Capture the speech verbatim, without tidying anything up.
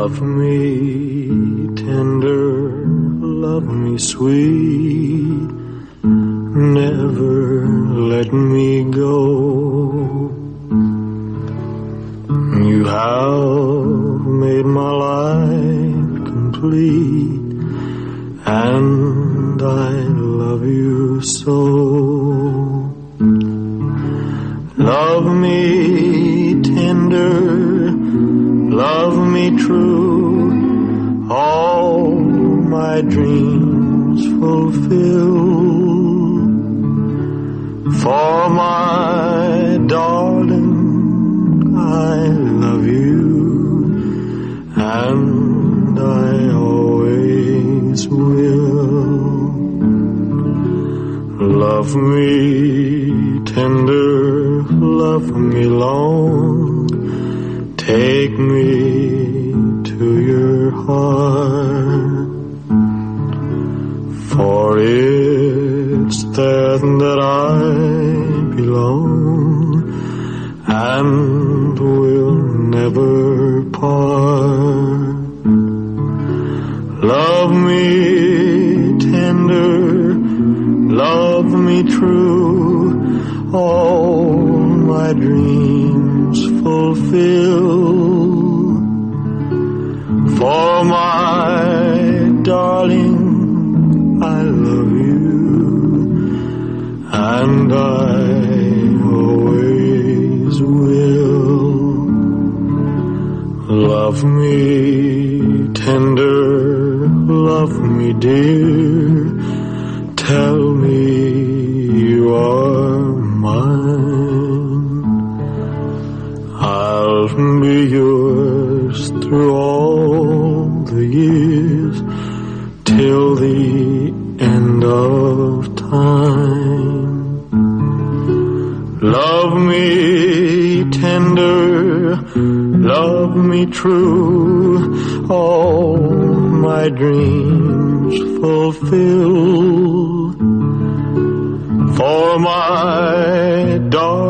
Love me tender, love me sweet, never let me go. You have made my life complete, and I love you so. Love me tender, love me true, all my dreams fulfill. For my darling, I love you, and I always will. Love me tender, love me long, take me to your heart, for it's there that I belong, and will never part. Love me tender, love me true, all my dreams fulfill. For my darling, I love you, and I always will. Love me tender, love me dear, tell me you are mine. I'll be yours through all the years, till the end of time. Love me tender, love me true, all my dreams fulfill. For my darling,